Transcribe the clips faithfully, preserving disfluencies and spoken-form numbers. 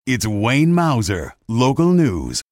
It's Wayne Mauser, Local News.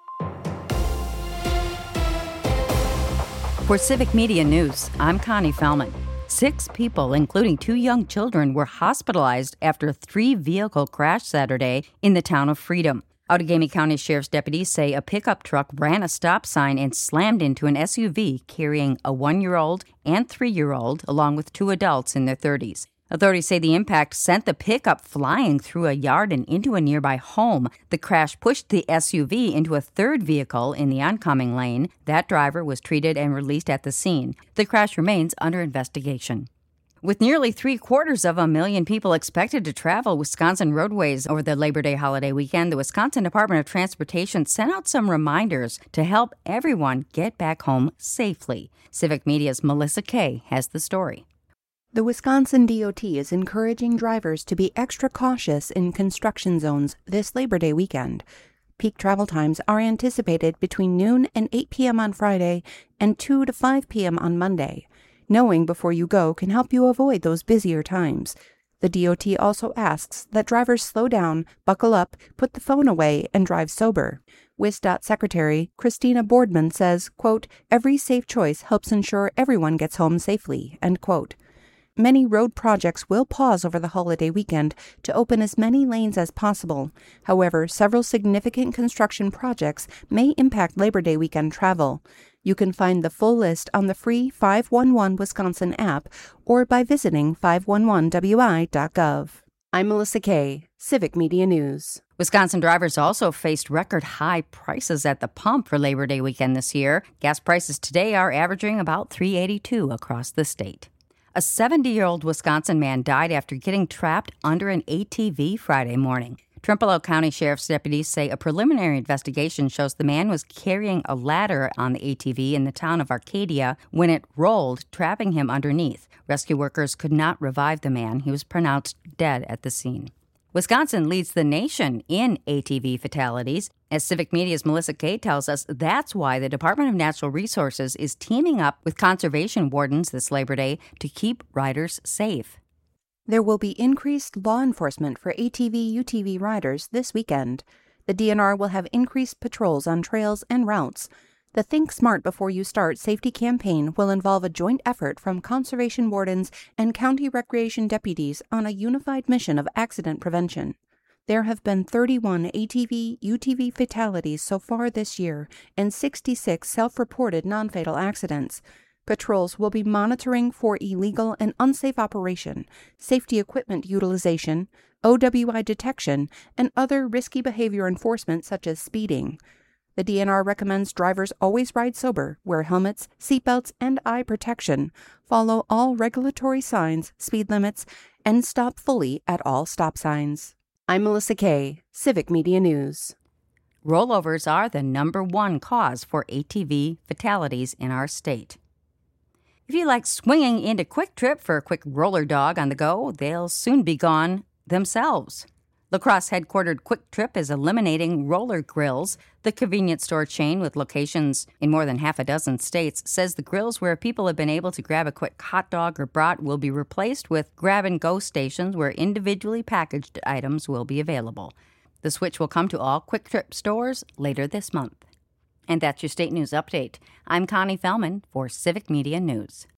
For Civic Media News, I'm Connie Fellman. Six people, including two young children, were hospitalized after a three-vehicle crash Saturday in the town of Freedom. Outagamie County Sheriff's deputies say a pickup truck ran a stop sign and slammed into an S U V carrying a one-year-old and three-year-old, along with two adults in their thirties. Authorities say the impact sent the pickup flying through a yard and into a nearby home. The crash pushed the S U V into a third vehicle in the oncoming lane. That driver was treated and released at the scene. The crash remains under investigation. With nearly three-quarters of a million people expected to travel Wisconsin roadways over the Labor Day holiday weekend, the Wisconsin Department of Transportation sent out some reminders to help everyone get back home safely. Civic Media's Melissa Kay has the story. The Wisconsin D O T is encouraging drivers to be extra cautious in construction zones this Labor Day weekend. Peak travel times are anticipated between noon and eight p.m. on Friday and two to five p.m. on Monday. Knowing before you go can help you avoid those busier times. The D O T also asks that drivers slow down, buckle up, put the phone away, and drive sober. WisDOT Secretary Christina Boardman says, quote, "Every safe choice helps ensure everyone gets home safely," end quote. Many road projects will pause over the holiday weekend to open as many lanes as possible. However, several significant construction projects may impact Labor Day weekend travel. You can find the full list on the free five one one Wisconsin app or by visiting five one one W I dot gov. I'm Melissa Kay, Civic Media News. Wisconsin drivers also faced record high prices at the pump for Labor Day weekend this year. Gas prices today are averaging about three dollars and eighty-two cents across the state. A seventy-year-old Wisconsin man died after getting trapped under an A T V Friday morning. Trempealeau County Sheriff's deputies say a preliminary investigation shows the man was carrying a ladder on the A T V in the town of Arcadia when it rolled, trapping him underneath. Rescue workers could not revive the man. He was pronounced dead at the scene. Wisconsin leads the nation in A T V fatalities. As Civic Media's Melissa Kay tells us, that's why the Department of Natural Resources is teaming up with conservation wardens this Labor Day to keep riders safe. There will be increased law enforcement for A T V U T V riders this weekend. The D N R will have increased patrols on trails and routes. The Think Smart Before You Start safety campaign will involve a joint effort from conservation wardens and county recreation deputies on a unified mission of accident prevention. There have been thirty-one A T V U T V fatalities so far this year and sixty-six self-reported non-fatal accidents. Patrols will be monitoring for illegal and unsafe operation, safety equipment utilization, O W I detection, and other risky behavior enforcement such as speeding. The D N R recommends drivers always ride sober, wear helmets, seatbelts, and eye protection, follow all regulatory signs, speed limits, and stop fully at all stop signs. I'm Melissa Kay, Civic Media News. Rollovers are the number one cause for A T V fatalities in our state. If you like swinging into Quick Trip for a quick roller dog on the go, they'll soon be gone themselves. La Crosse-headquartered Quick Trip is eliminating roller grills. The convenience store chain, with locations in more than half a dozen states, says the grills where people have been able to grab a quick hot dog or brat will be replaced with grab-and-go stations where individually packaged items will be available. The switch will come to all Quick Trip stores later this month. And that's your State News Update. I'm Connie Fellman for Civic Media News.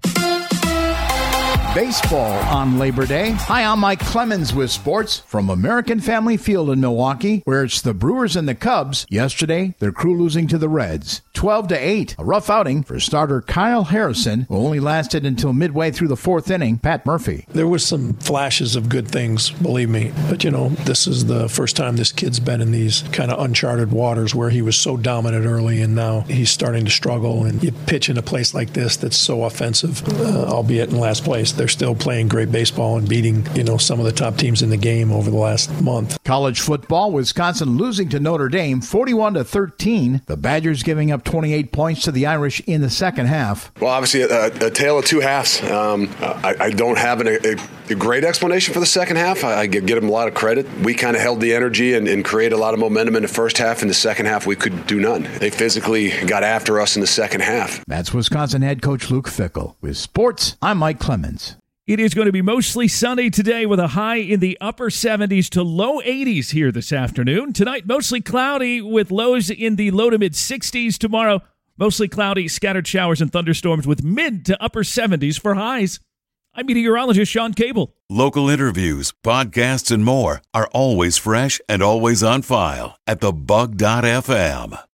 Baseball on Labor Day. Hi, I'm Mike Clemens with sports from American Family Field in Milwaukee, where it's the Brewers and the Cubs. Yesterday, their crew losing to the Reds, twelve to eight. A rough outing for starter Kyle Harrison, who only lasted until midway through the fourth inning. Pat Murphy. There was some flashes of good things, believe me. But, you know, this is the first time this kid's been in these kind of uncharted waters where he was so dominant early, and now he's starting to struggle. And you pitch in a place like this that's so offensive, uh, albeit in last place. They're still playing great baseball and beating, you know, some of the top teams in the game over the last month. College football, Wisconsin losing to Notre Dame forty-one to thirteen. The Badgers giving up twenty-eight points to the Irish in the second half. Well, obviously a, a tale of two halves. Um, I, I don't have an, a, a great explanation for the second half. I, I give them a lot of credit. We kind of held the energy and, and created a lot of momentum in the first half. In the second half, we could do none. They physically got after us in the second half. That's Wisconsin head coach Luke Fickell. With sports, I'm Mike Clemens. It is going to be mostly sunny today with a high in the upper seventies to low eighties here this afternoon. Tonight, mostly cloudy with lows in the low to mid sixties. Tomorrow, mostly cloudy, scattered showers and thunderstorms with mid to upper seventies for highs. I'm meteorologist Sean Cable. Local interviews, podcasts, and more are always fresh and always on file at the bug dot f m.